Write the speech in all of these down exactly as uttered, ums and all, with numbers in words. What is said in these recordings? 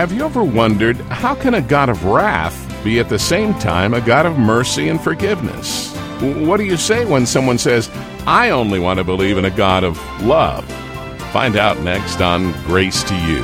Have you ever wondered, how can a God of wrath be at the same time a God of mercy and forgiveness? What do you say when someone says, I only want to believe in a God of love? Find out next on Grace to You.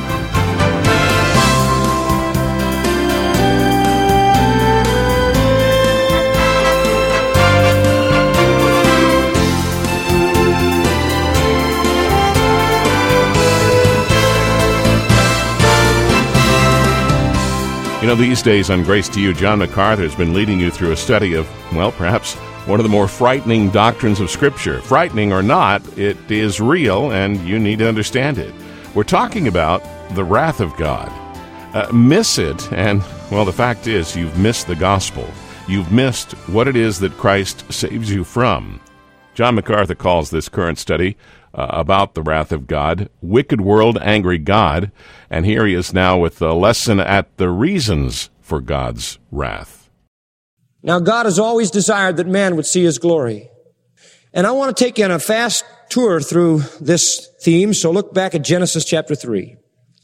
You know, these days on Grace to You, John MacArthur has been leading you through a study of, well, perhaps one of the more frightening doctrines of Scripture. Frightening or not, it is real, and you need to understand it. We're talking about the wrath of God. Uh, miss it, and, well, the fact is, you've missed the gospel. You've missed what it is that Christ saves you from. John MacArthur calls this current study Uh, about the wrath of God, Wicked World, Angry God, and here he is now with a lesson at the reasons for God's wrath. Now, God has always desired that man would see his glory. And I want to take you on a fast tour through this theme, so look back at Genesis chapter three.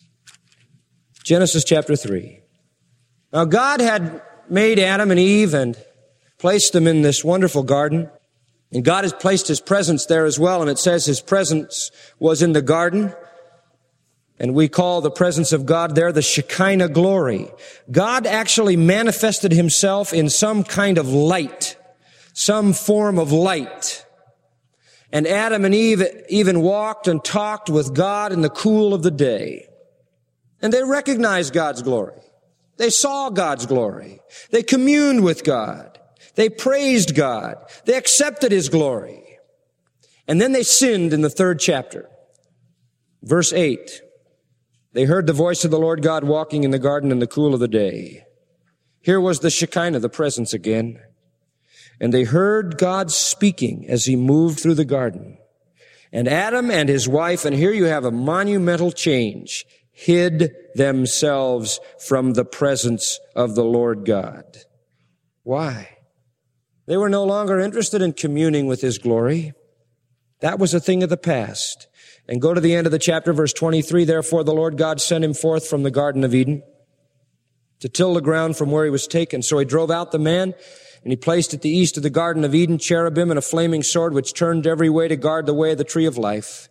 Genesis chapter three. Now, God had made Adam and Eve and placed them in this wonderful garden. And God has placed His presence there as well, and it says His presence was in the garden. And we call the presence of God there the Shekinah glory. God actually manifested Himself in some kind of light, some form of light. And Adam and Eve even walked and talked with God in the cool of the day. And they recognized God's glory. They saw God's glory. They communed with God. They praised God. They accepted His glory. And then they sinned in the third chapter. Verse eight. They heard the voice of the Lord God walking in the garden in the cool of the day. Here was the Shekinah, the presence again. And they heard God speaking as He moved through the garden. And Adam and his wife, and here you have a monumental change, hid themselves from the presence of the Lord God. Why? They were no longer interested in communing with His glory. That was a thing of the past. And go to the end of the chapter, verse twenty-three. Therefore the Lord God sent him forth from the Garden of Eden to till the ground from where he was taken. So He drove out the man, and He placed at the east of the Garden of Eden cherubim and a flaming sword which turned every way to guard the way of the tree of life.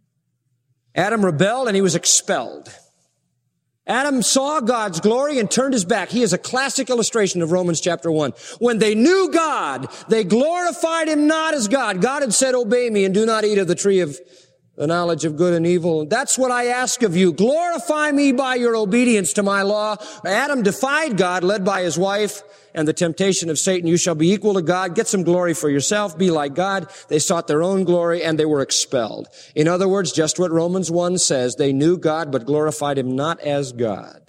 Adam rebelled, and he was expelled. Adam saw God's glory and turned his back. He is a classic illustration of Romans chapter one. When they knew God, they glorified Him not as God. God had said, obey me and do not eat of the tree of the knowledge of good and evil. That's what I ask of you. Glorify me by your obedience to my law. Adam defied God, led by his wife, and the temptation of Satan. You shall be equal to God. Get some glory for yourself. Be like God. They sought their own glory, and they were expelled. In other words, just what Romans one says, they knew God, but glorified Him not as God.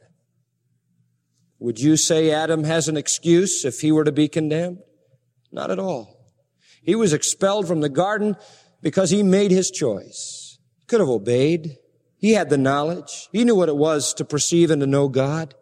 Would you say Adam has an excuse if he were to be condemned? Not at all. He was expelled from the garden because he made his choice. He could have obeyed. He had the knowledge. He knew what it was to perceive and to know God.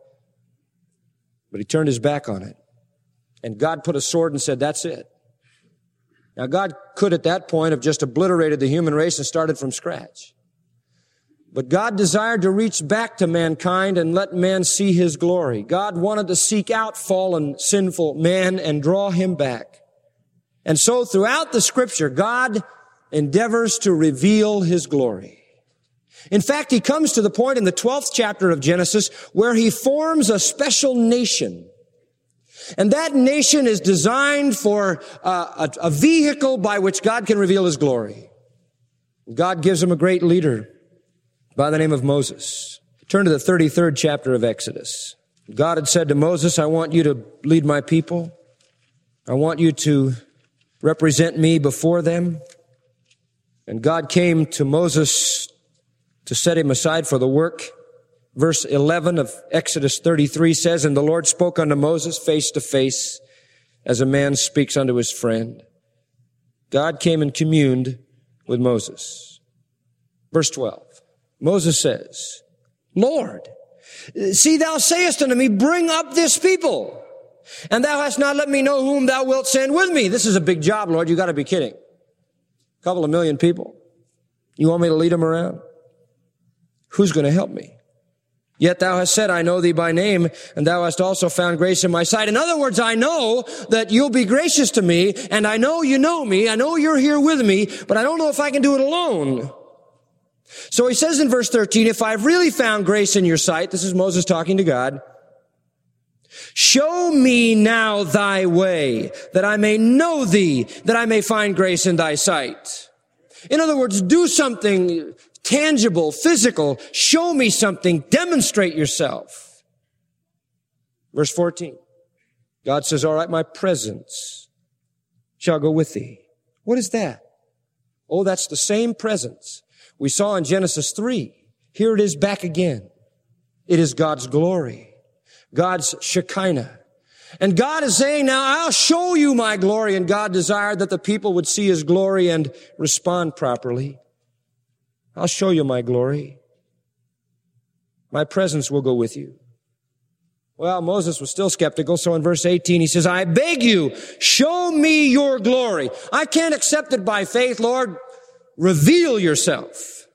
But he turned his back on it. And God put a sword and said, that's it. Now, God could at that point have just obliterated the human race and started from scratch. But God desired to reach back to mankind and let man see His glory. God wanted to seek out fallen, sinful man and draw him back. And so throughout the Scripture, God endeavors to reveal His glory. In fact, He comes to the point in the twelfth chapter of Genesis where He forms a special nation. And that nation is designed for uh, a, a vehicle by which God can reveal His glory. God gives him a great leader by the name of Moses. Turn to the thirty-third chapter of Exodus. God had said to Moses, I want you to lead my people. I want you to represent me before them. And God came to Moses to set him aside for the work. Verse eleven of Exodus thirty-three says, and the Lord spoke unto Moses face to face, as a man speaks unto his friend. God came and communed with Moses. Verse twelve, Moses says, Lord, see, thou sayest unto me, bring up this people, and thou hast not let me know whom thou wilt send with me. This is a big job, Lord. You got to be kidding. A couple of million people. You want me to lead them around? Who's going to help me? Yet thou hast said, I know thee by name, and thou hast also found grace in my sight. In other words, I know that you'll be gracious to me, and I know you know me, I know you're here with me, but I don't know if I can do it alone. So he says in verse thirteen, if I've really found grace in your sight, this is Moses talking to God, show me now thy way, that I may know thee, that I may find grace in thy sight. In other words, do something tangible, physical. Show me something. Demonstrate yourself. Verse fourteen. God says, all right, my presence shall go with thee. What is that? Oh, that's the same presence we saw in Genesis three. Here it is back again. It is God's glory, God's Shekinah. And God is saying, now I'll show you my glory. And God desired that the people would see his glory and respond properly. I'll show you my glory. My presence will go with you. Well, Moses was still skeptical, so in verse eighteen he says, I beg you, show me your glory. I can't accept it by faith, Lord. Reveal yourself.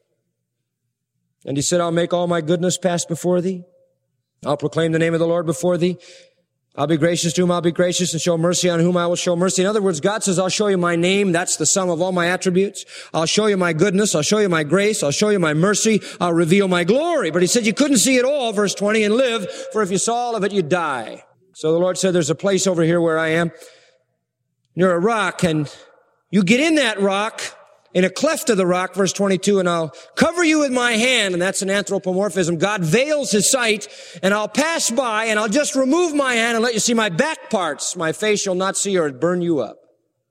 And he said, I'll make all my goodness pass before thee. I'll proclaim the name of the Lord before thee. I'll be gracious to whom I'll be gracious, and show mercy on whom I will show mercy. In other words, God says, I'll show you my name. That's the sum of all my attributes. I'll show you my goodness. I'll show you my grace. I'll show you my mercy. I'll reveal my glory. But he said you couldn't see it all, verse twenty, and live, for if you saw all of it, you'd die. So the Lord said, there's a place over here where I am. Near a rock, and you get in that rock, in a cleft of the rock, verse twenty-two, and I'll cover you with my hand, and that's an anthropomorphism. God veils his sight, and I'll pass by, and I'll just remove my hand and let you see my back parts. My face shall not see, or it'd burn you up.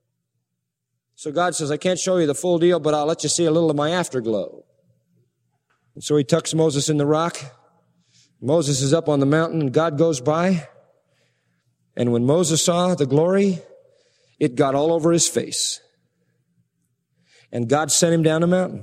So God says, I can't show you the full deal, but I'll let you see a little of my afterglow. And so he tucks Moses in the rock. Moses is up on the mountain, and God goes by. And when Moses saw the glory, it got all over his face. And God sent him down a mountain.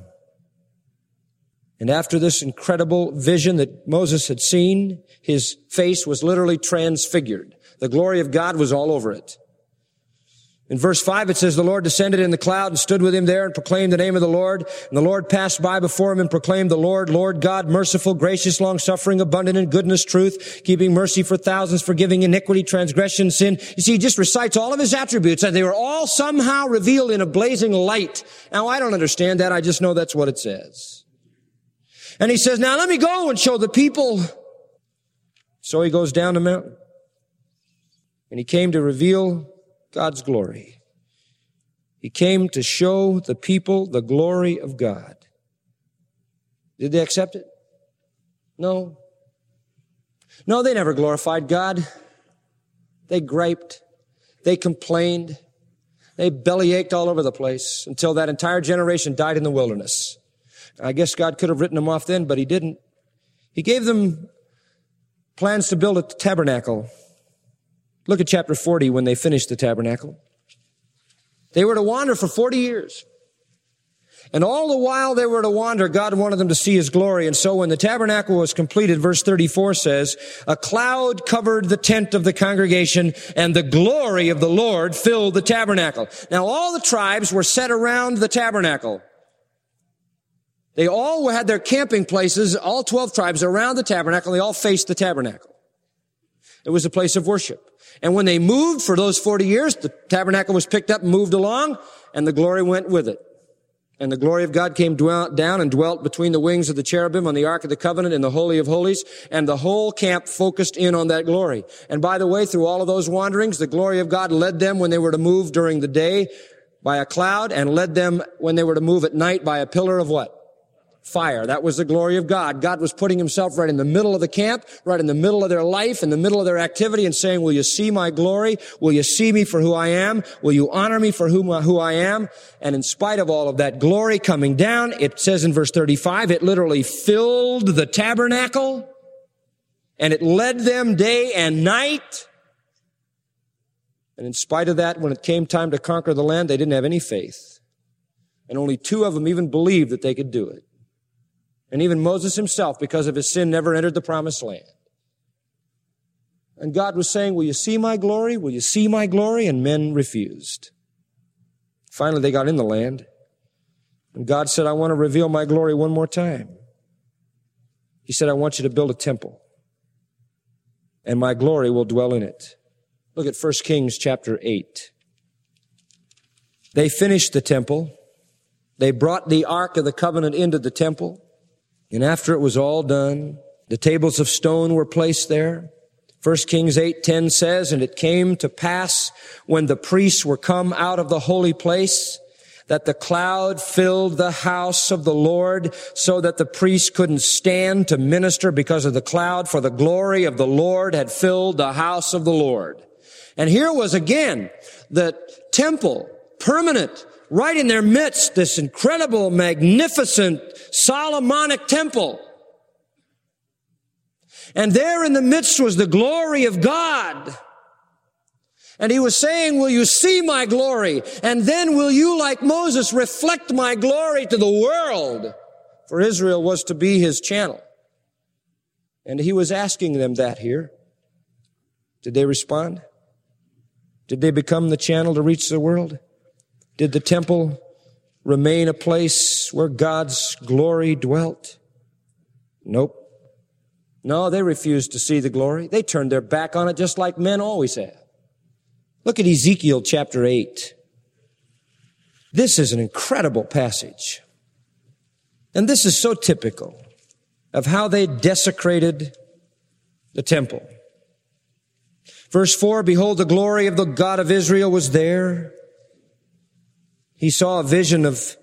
And after this incredible vision that Moses had seen, his face was literally transfigured. The glory of God was all over it. In verse five, it says, the Lord descended in the cloud and stood with him there and proclaimed the name of the Lord. And the Lord passed by before him and proclaimed the Lord, Lord God, merciful, gracious, long-suffering, abundant in goodness, truth, keeping mercy for thousands, forgiving iniquity, transgression, sin. You see, he just recites all of his attributes, and they were all somehow revealed in a blazing light. Now, I don't understand that. I just know that's what it says. And he says, now let me go and show the people. So he goes down the mountain. And he came to reveal God's glory. He came to show the people the glory of God. Did they accept it? No. No, they never glorified God. They griped. They complained. They bellyached all over the place until that entire generation died in the wilderness. I guess God could have written them off then, but he didn't. He gave them plans to build a tabernacle. Look at chapter forty when they finished the tabernacle. They were to wander for forty years. And all the while they were to wander, God wanted them to see his glory. And so when the tabernacle was completed, verse thirty-four says, a cloud covered the tent of the congregation, and the glory of the Lord filled the tabernacle. Now all the tribes were set around the tabernacle. They all had their camping places, all twelve tribes around the tabernacle. They all faced the tabernacle. It was a place of worship. And when they moved for those forty years, the tabernacle was picked up and moved along, and the glory went with it. And the glory of God came dwelt down and dwelt between the wings of the cherubim on the Ark of the Covenant in the Holy of Holies, and the whole camp focused in on that glory. And by the way, through all of those wanderings, the glory of God led them when they were to move during the day by a cloud, and led them when they were to move at night by a pillar of what? Fire. That was the glory of God. God was putting himself right in the middle of the camp, right in the middle of their life, in the middle of their activity, and saying, will you see my glory? Will you see me for who I am? Will you honor me for whom, who I am? And in spite of all of that glory coming down, it says in verse thirty-five, it literally filled the tabernacle, and it led them day and night. And in spite of that, when it came time to conquer the land, they didn't have any faith. And only two of them even believed that they could do it. And even Moses himself, because of his sin, never entered the promised land. And God was saying, will you see my glory? Will you see my glory? And men refused. Finally, they got in the land. And God said, I want to reveal my glory one more time. He said, I want you to build a temple, and my glory will dwell in it. Look at First Kings chapter eight. They finished the temple. They brought the Ark of the Covenant into the temple. And after it was all done, the tables of stone were placed there. First Kings eight ten says, and it came to pass when the priests were come out of the holy place, that the cloud filled the house of the Lord, so that the priests couldn't stand to minister because of the cloud, for the glory of the Lord had filled the house of the Lord. And here was again the temple, permanent, right in their midst, this incredible, magnificent Solomonic temple. And there in the midst was the glory of God. And he was saying, will you see my glory? And then will you, like Moses, reflect my glory to the world? For Israel was to be his channel. And he was asking them that here. Did they respond? Did they become the channel to reach the world? Did the temple remain a place where God's glory dwelt? Nope. No, they refused to see the glory. They turned their back on it just like men always have. Look at Ezekiel chapter eight. This is an incredible passage. And this is so typical of how they desecrated the temple. Verse four, behold, the glory of the God of Israel was there. He saw a vision of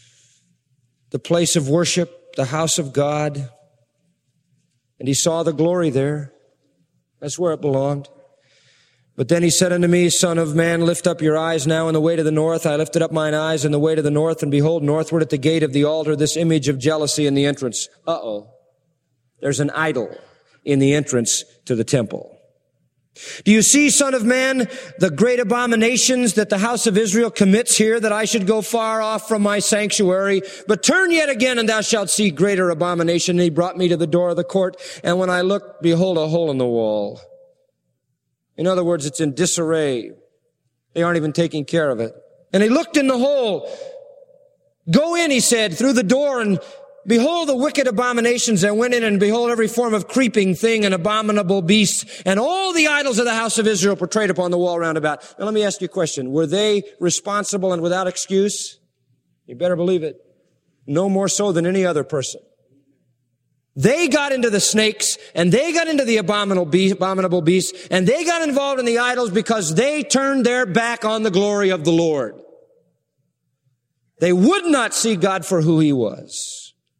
the place of worship, the house of God, and he saw the glory there. That's where it belonged. But then he said unto me, Son of man, lift up your eyes now in the way to the north. I lifted up mine eyes in the way to the north, and behold, northward at the gate of the altar, this image of jealousy in the entrance. Uh-oh. There's an idol in the entrance to the temple. Do you see, son of man, the great abominations that the house of Israel commits here, that I should go far off from my sanctuary? But turn yet again, and thou shalt see greater abomination. And he brought me to the door of the court, and when I looked, behold, a hole in the wall. In other words, it's in disarray. They aren't even taking care of it. And he looked in the hole. Go in, he said, through the door, and behold the wicked abominations. And went in, and behold every form of creeping thing and abominable beast, and all the idols of the house of Israel portrayed upon the wall round about. Now let me ask you a question. Were they responsible and without excuse? You better believe it. No more so than any other person. They got into the snakes, and they got into the abominable beast, abominable beasts, and they got involved in the idols because they turned their back on the glory of the Lord. They would not see God for who he was.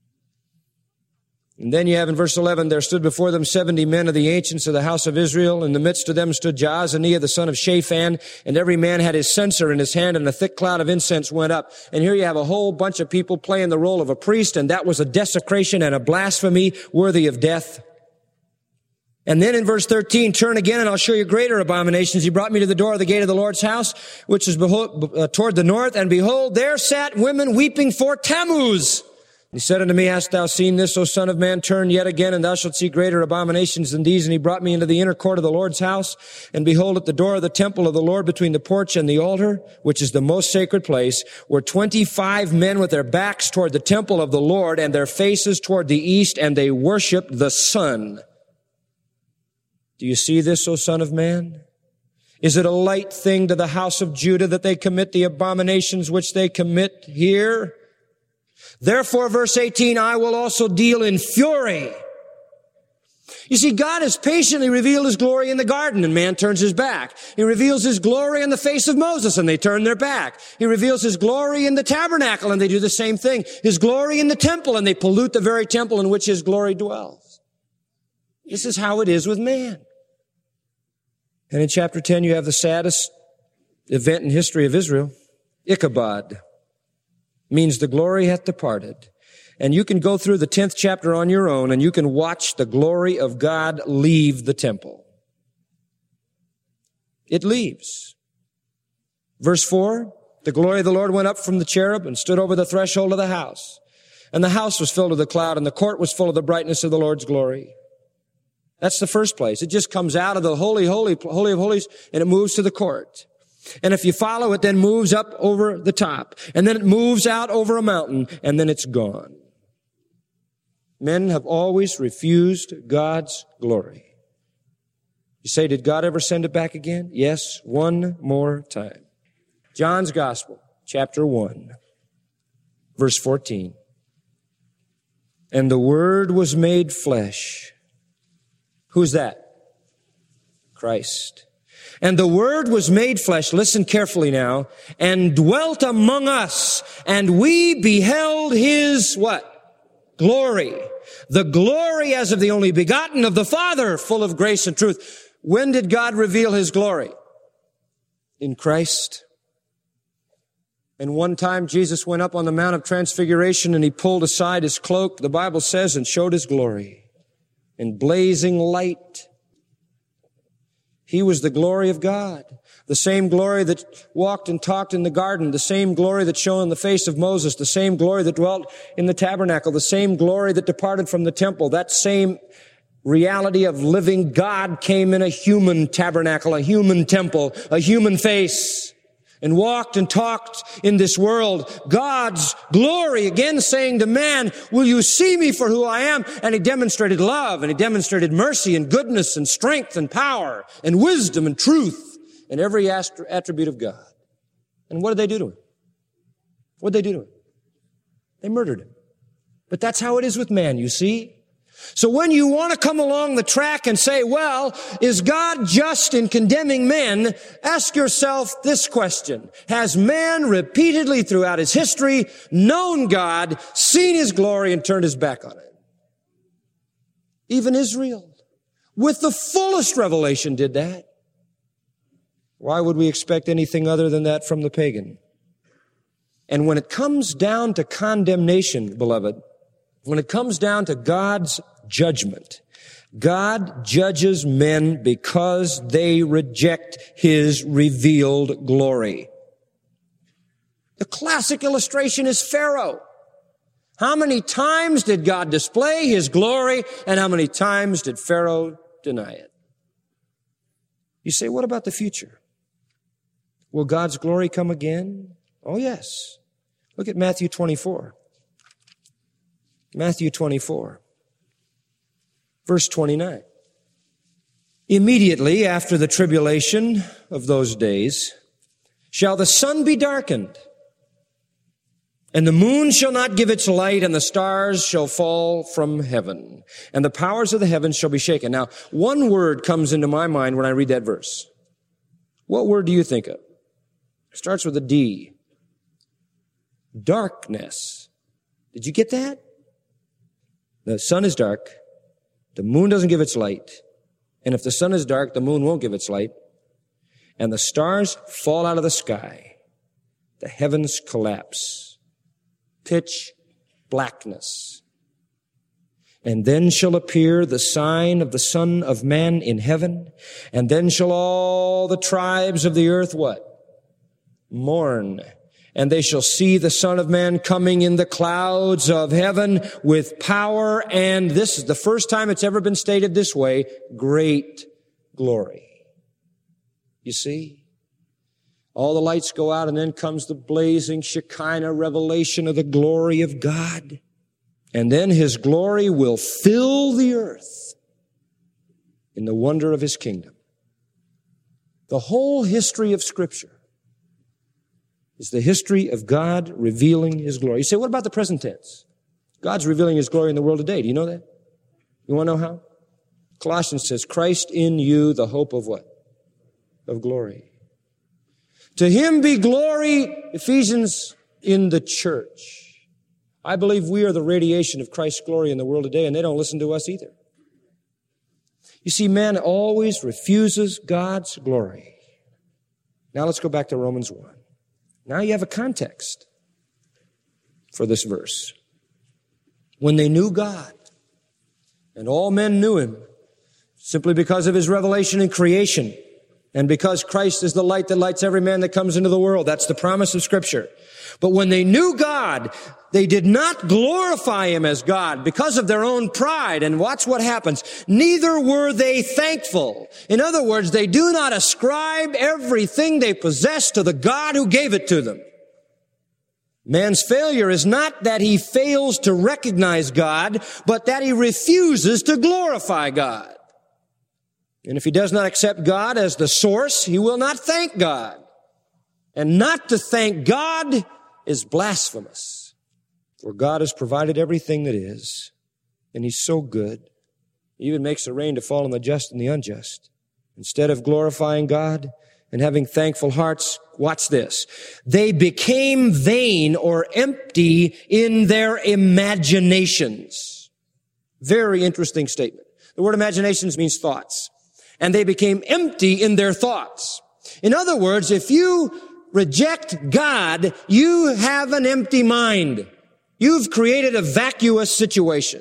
And then you have in verse eleven, there stood before them seventy men of the ancients of the house of Israel. In the midst of them stood Jaazaniah, the son of Shaphan, and every man had his censer in his hand, and a thick cloud of incense went up. And here you have a whole bunch of people playing the role of a priest, and that was a desecration and a blasphemy worthy of death. And then in verse thirteen, turn again, and I'll show you greater abominations. He brought me to the door of the gate of the Lord's house, which is behold, uh, toward the north, and behold, there sat women weeping for Tammuz. He said unto me, hast thou seen this, O son of man? Turn yet again, and thou shalt see greater abominations than these. And he brought me into the inner court of the Lord's house. And behold, at the door of the temple of the Lord, between the porch and the altar, which is the most sacred place, were twenty-five men with their backs toward the temple of the Lord, and their faces toward the east, and they worshiped the sun. Do you see this, O son of man? Is it a light thing to the house of Judah that they commit the abominations which they commit here? Therefore, verse eighteen, I will also deal in fury. You see, God has patiently revealed his glory in the garden, and man turns his back. He reveals his glory in the face of Moses, and they turn their back. He reveals his glory in the tabernacle, and they do the same thing. His glory in the temple, and they pollute the very temple in which his glory dwells. This is how it is with man. And in chapter ten, you have the saddest event in history of Israel. Ichabod means the glory hath departed. And you can go through the tenth chapter on your own, and you can watch the glory of God leave the temple. It leaves. Verse four, the glory of the Lord went up from the cherub and stood over the threshold of the house. And the house was filled with a cloud, and the court was full of the brightness of the Lord's glory. That's the first place. It just comes out of the holy, holy, holy of holies, and it moves to the court. And if you follow it, then moves up over the top. And then it moves out over a mountain, and then it's gone. Men have always refused God's glory. You say, did God ever send it back again? Yes, one more time. John's Gospel, chapter one, verse fourteen. And the Word was made flesh. Who's that? Christ. And the Word was made flesh, listen carefully now, and dwelt among us, and we beheld His, what? Glory. The glory as of the only begotten of the Father, full of grace and truth. When did God reveal His glory? In Christ. And one time Jesus went up on the Mount of Transfiguration and He pulled aside His cloak, the Bible says, and showed His glory in blazing light. He was the glory of God. The same glory that walked and talked in the garden, the same glory that shone in the face of Moses, the same glory that dwelt in the tabernacle, the same glory that departed from the temple, that same reality of living God came in a human tabernacle, a human temple, a human face, and walked and talked in this world. God's glory, again saying to man, will you see me for who I am? And He demonstrated love, and He demonstrated mercy and goodness and strength and power and wisdom and truth and every attribute of God. And what did they do to Him? What did they do to Him? They murdered Him. But that's how it is with man, you see. So when you want to come along the track and say, well, is God just in condemning men? Ask yourself this question. Has man repeatedly throughout his history known God, seen His glory, and turned his back on it? Even Israel, with the fullest revelation, did that. Why would we expect anything other than that from the pagan? And when it comes down to condemnation, beloved, when it comes down to God's judgment, God judges men because they reject His revealed glory. The classic illustration is Pharaoh. How many times did God display His glory, and how many times did Pharaoh deny it? You say, what about the future? Will God's glory come again? Oh, yes. Look at Matthew twenty-four. Matthew twenty-four, verse twenty-nine. Immediately after the tribulation of those days, shall the sun be darkened, and the moon shall not give its light, and the stars shall fall from heaven, and the powers of the heavens shall be shaken. Now, one word comes into my mind when I read that verse. What word do you think of? It starts with a D. Darkness. Did you get that? The sun is dark. The moon doesn't give its light. And if the sun is dark, the moon won't give its light. And the stars fall out of the sky. The heavens collapse. Pitch blackness. And then shall appear the sign of the Son of Man in heaven. And then shall all the tribes of the earth what? Mourn. And they shall see the Son of Man coming in the clouds of heaven with power, and this is the first time it's ever been stated this way, great glory. You see? All the lights go out, and then comes the blazing Shekinah revelation of the glory of God. And then His glory will fill the earth in the wonder of His kingdom. The whole history of Scripture is the history of God revealing His glory. You say, what about the present tense? God's revealing His glory in the world today. Do you know that? You want to know how? Colossians says, Christ in you, the hope of what? Of glory. To Him be glory, Ephesians, in the church. I believe we are the radiation of Christ's glory in the world today, and they don't listen to us either. You see, man always refuses God's glory. Now let's go back to Romans one. Now you have a context for this verse. When they knew God, and all men knew Him, simply because of His revelation in creation, and because Christ is the light that lights every man that comes into the world. That's the promise of Scripture. But when they knew God, they did not glorify Him as God because of their own pride. And watch what happens. Neither were they thankful. In other words, they do not ascribe everything they possess to the God who gave it to them. Man's failure is not that he fails to recognize God, but that he refuses to glorify God. And if he does not accept God as the source, he will not thank God. And not to thank God is blasphemous. For God has provided everything that is, and he's so good. He even makes the rain to fall on the just and the unjust. Instead of glorifying God and having thankful hearts, watch this. They became vain or empty in their imaginations. Very interesting statement. The word imaginations means thoughts. And they became empty in their thoughts. In other words, if you reject God, you have an empty mind. You've created a vacuous situation.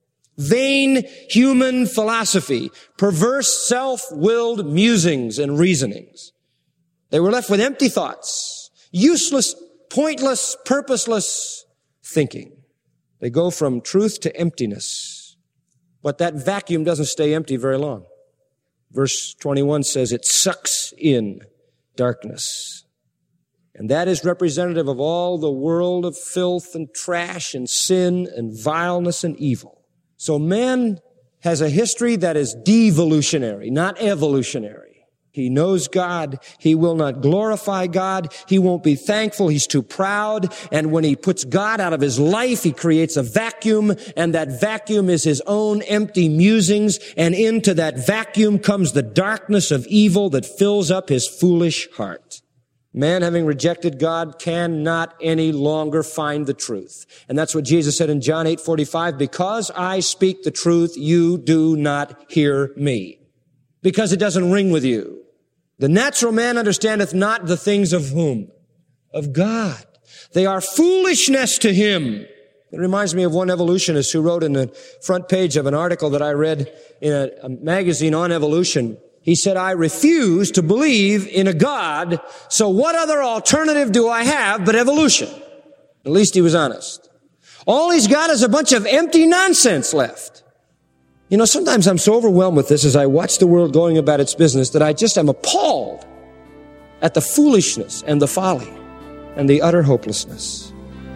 Vain human philosophy, perverse self-willed musings and reasonings. They were left with empty thoughts, useless, pointless, purposeless thinking. They go from truth to emptiness. But that vacuum doesn't stay empty very long. Verse twenty-one says it sucks in darkness. And that is representative of all the world of filth and trash and sin and vileness and evil. So man has a history that is devolutionary, not evolutionary. He knows God. He will not glorify God. He won't be thankful. He's too proud. And when he puts God out of his life, he creates a vacuum, and that vacuum is his own empty musings. And into that vacuum comes the darkness of evil that fills up his foolish heart. Man, having rejected God, cannot any longer find the truth. And that's what Jesus said in John eight forty-five, because I speak the truth, you do not hear me. Because it doesn't ring with you. The natural man understandeth not the things of whom? Of God. They are foolishness to him. It reminds me of one evolutionist who wrote in the front page of an article that I read in a, a magazine on evolution. He said, I refuse to believe in a God, so what other alternative do I have but evolution? At least he was honest. All he's got is a bunch of empty nonsense left. You know, sometimes I'm so overwhelmed with this as I watch the world going about its business that I just am appalled at the foolishness and the folly and the utter hopelessness.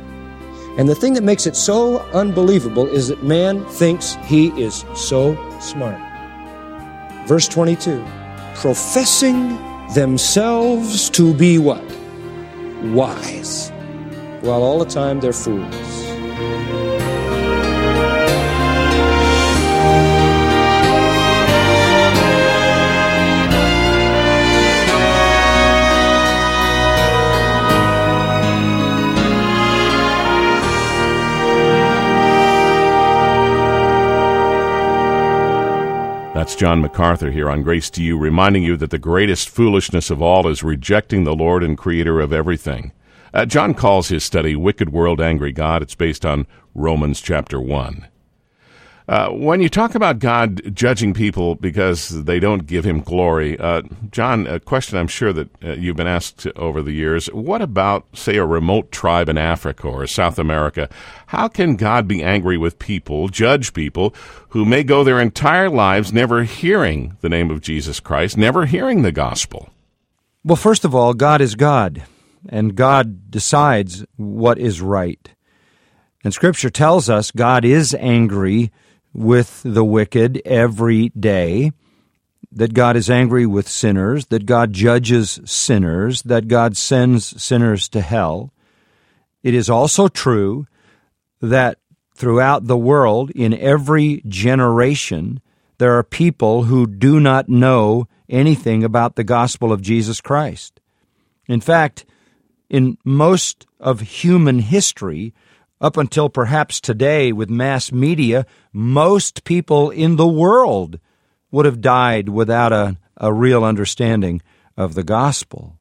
And the thing that makes it so unbelievable is that man thinks he is so smart. Verse twenty-two, professing themselves to be what? Wise, while all the time they're fools. That's John MacArthur here on Grace to You, reminding you that the greatest foolishness of all is rejecting the Lord and Creator of everything. Uh, John calls his study Wicked World, Angry God. It's based on Romans chapter one. Uh, when you talk about God judging people because they don't give him glory, uh, John, a question I'm sure that uh, you've been asked over the years, what about, say, a remote tribe in Africa or South America? How can God be angry with people, judge people, who may go their entire lives never hearing the name of Jesus Christ, never hearing the gospel? Well, first of all, God is God, and God decides what is right. And Scripture tells us God is angry with the wicked every day, that God is angry with sinners, that God judges sinners, that God sends sinners to hell. It is also true that throughout the world, in every generation, there are people who do not know anything about the gospel of Jesus Christ. In fact, in most of human history, up until perhaps today with mass media, most people in the world would have died without a, a real understanding of the gospel.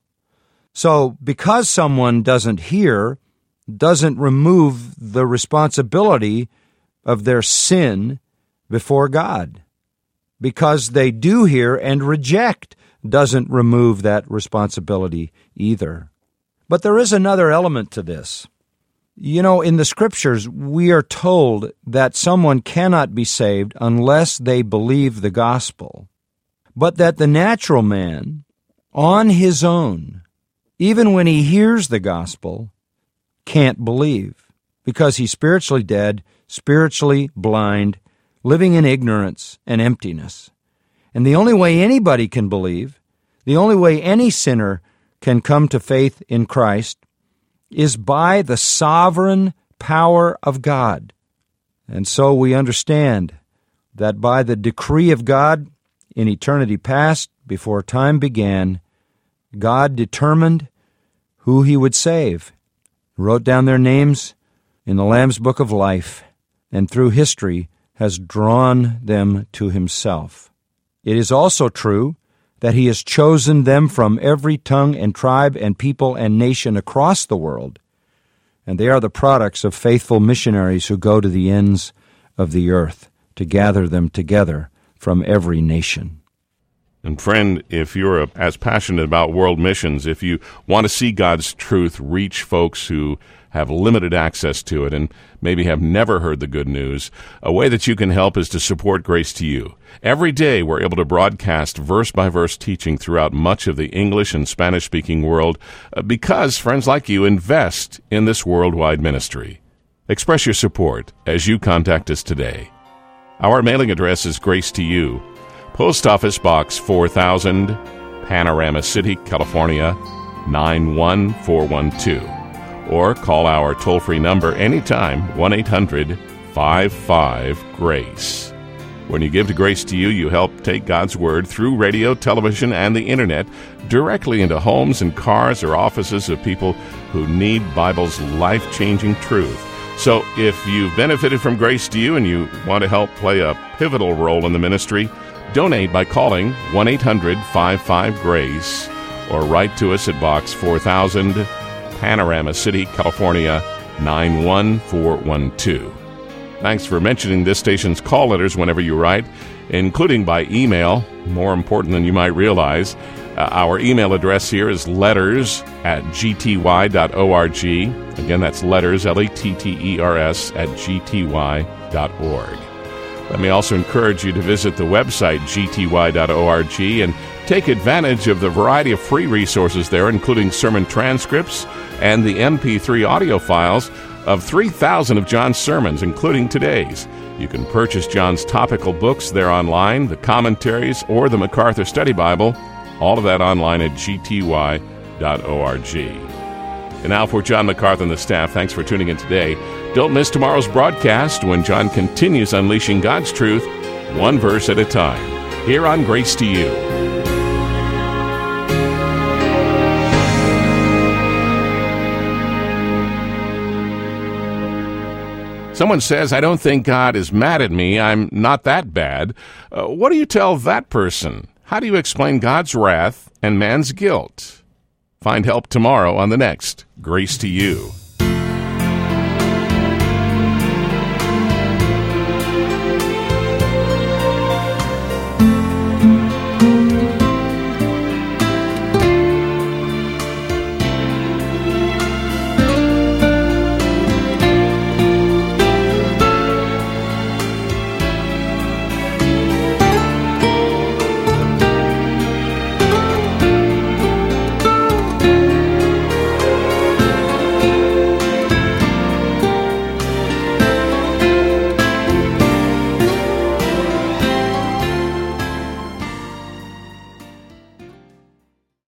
So because someone doesn't hear, doesn't remove the responsibility of their sin before God. Because they do hear and reject doesn't remove that responsibility either. But there is another element to this. You know, in the Scriptures, we are told that someone cannot be saved unless they believe the gospel, but that the natural man, on his own, even when he hears the gospel, can't believe because he's spiritually dead, spiritually blind, living in ignorance and emptiness. And the only way anybody can believe, the only way any sinner can come to faith in Christ is by the sovereign power of God. And so we understand that by the decree of God in eternity past, before time began, God determined who he would save, wrote down their names in the Lamb's Book of Life, and through history has drawn them to himself. It is also true that he has chosen them from every tongue and tribe and people and nation across the world, and they are the products of faithful missionaries who go to the ends of the earth to gather them together from every nation. And friend, if you're as passionate about world missions, if you want to see God's truth reach folks who have limited access to it and maybe have never heard the good news, a way that you can help is to support Grace to You. Every day we're able to broadcast verse-by-verse teaching throughout much of the English and Spanish-speaking world because friends like you invest in this worldwide ministry. Express your support as you contact us today. Our mailing address is Grace to You, Post Office Box four thousand, Panorama City, California, nine one four one two. Or call our toll-free number anytime, one eight hundred five five GRACE. When you give to Grace to You, you help take God's Word through radio, television, and the Internet directly into homes and cars or offices of people who need Bible's life-changing truth. So if you've benefited from Grace to You and you want to help play a pivotal role in the ministry, donate by calling one eight hundred five five GRACE or write to us at Box four thousand, Panorama City, California, nine one four one two. Thanks for mentioning this station's call letters whenever you write, including by email, more important than you might realize. Uh, our email address here is letters at g t y dot org. Again, that's letters, L E T T E R S, at g t y dot org. Let me also encourage you to visit the website g t y dot org and take advantage of the variety of free resources there, including sermon transcripts and the M P three audio files of three thousand of John's sermons, including today's. You can purchase John's topical books there online, the commentaries, or the MacArthur Study Bible, all of that online at g t y dot org. And now for John MacArthur and the staff, thanks for tuning in today. Don't miss tomorrow's broadcast when John continues unleashing God's truth, one verse at a time, here on Grace to You. Someone says, I don't think God is mad at me. I'm not that bad. Uh, what do you tell that person? How do you explain God's wrath and man's guilt? Find help tomorrow on the next Grace to You.